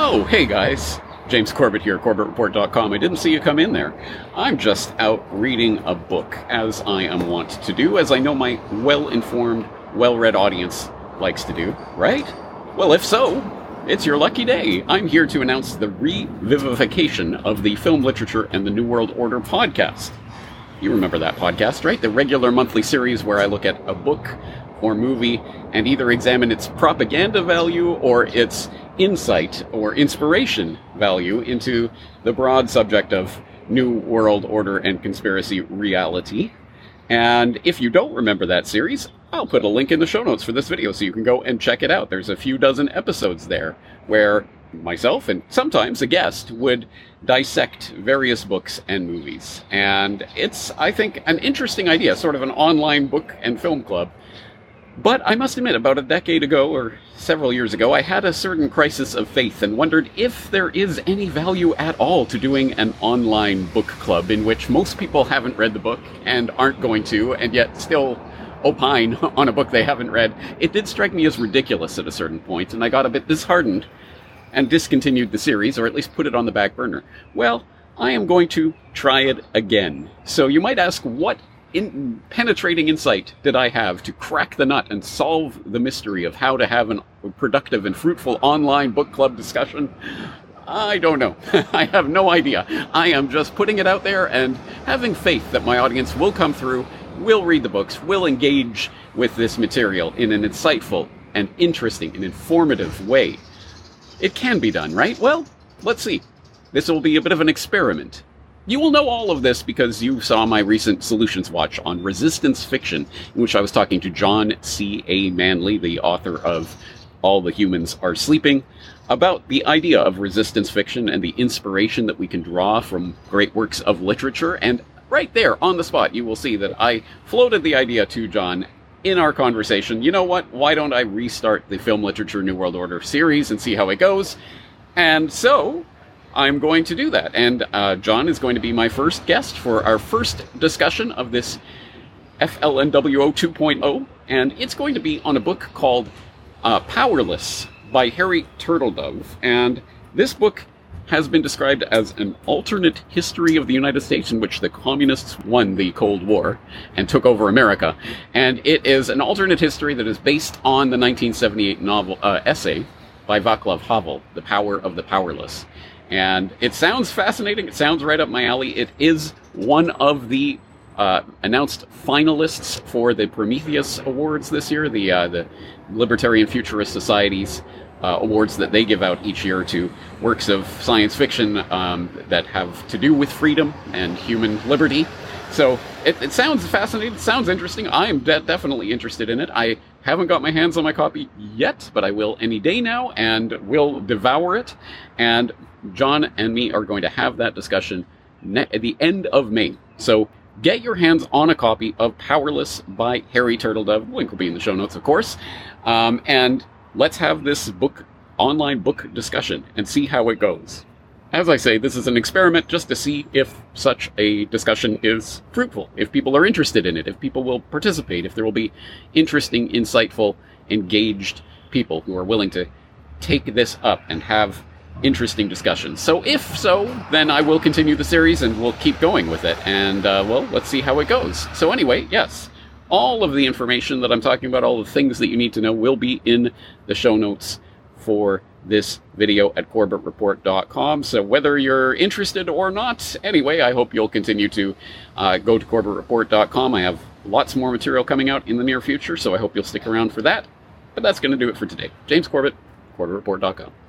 Oh, hey guys. James Corbett here, CorbettReport.com. I didn't see you come in there. I'm just out reading a book, as I am wont to do, as I know my well-informed, well-read audience likes to do, right? Well, if so, it's your lucky day. I'm here to announce the revivification of the Film Literature and the New World Order podcast. You remember that podcast, right? The regular monthly series where I look at a book or movie and either examine its propaganda value or its insight or inspiration value into the broad subject of New World Order and conspiracy reality. And if you don't remember that series, I'll put a link in the show notes for this video so you can go and check it out. There's a few dozen episodes there where myself and sometimes a guest would dissect various books and movies. And it's, I think, an interesting idea, sort of an online book and film club. But I must admit, about a decade ago, or several years ago, I had a certain crisis of faith and wondered if there is any value at all to doing an online book club in which most people haven't read the book and aren't going to, and yet still opine on a book they haven't read. It did strike me as ridiculous at a certain point, and I got a bit disheartened and discontinued the series, or at least put it on the back burner. Well, I am going to try it again. So you might ask, what penetrating insight did I have to crack the nut and solve the mystery of how to have a productive and fruitful online book club discussion? I don't know. I have no idea. I am just putting it out there and having faith that my audience will come through, will read the books, will engage with this material in an insightful and interesting and informative way. It can be done, right? Well, let's see. This will be a bit of an experiment. You will know all of this because you saw my recent Solutions Watch on resistance fiction, in which I was talking to John C. A. Manley, the author of All the Humans Are Sleeping, about the idea of resistance fiction and the inspiration that we can draw from great works of literature. And right there, on the spot, you will see that I floated the idea to John in our conversation. You know what? Why don't I restart the Film Literature New World Order series and see how it goes? And so I'm going to do that, and John is going to be my first guest for our first discussion of this FLNWO 2.0, and it's going to be on a book called Powerless by Harry Turtledove, and this book has been described as an alternate history of the United States in which the communists won the Cold War and took over America, and it is an alternate history that is based on the 1978 novel essay by Václav Havel, The Power of the Powerless. And it sounds fascinating. It sounds right up my alley. It is one of the announced finalists for the Prometheus Awards this year, the Libertarian Futurist Society's awards that they give out each year to works of science fiction that have to do with freedom and human liberty. So it sounds fascinating. It sounds interesting. I am definitely interested in it. I haven't got my hands on my copy yet, but I will any day now, and will devour it. And John and me are going to have that discussion at the end of May. So get your hands on a copy of Powerless by Harry Turtledove. The link will be in the show notes, of course. And let's have this online book discussion and see how it goes. As I say, this is an experiment just to see if such a discussion is fruitful, if people are interested in it, if people will participate, if there will be interesting, insightful, engaged people who are willing to take this up and have interesting discussions. So if so, then I will continue the series and we'll keep going with it. And, well, let's see how it goes. So anyway, yes, all of the information that I'm talking about, all the things that you need to know, will be in the show notes for this video at CorbettReport.com. So whether you're interested or not, anyway, I hope you'll continue to go to CorbettReport.com. I have lots more material coming out in the near future, so I hope you'll stick around for that. But that's going to do it for today. James Corbett, CorbettReport.com.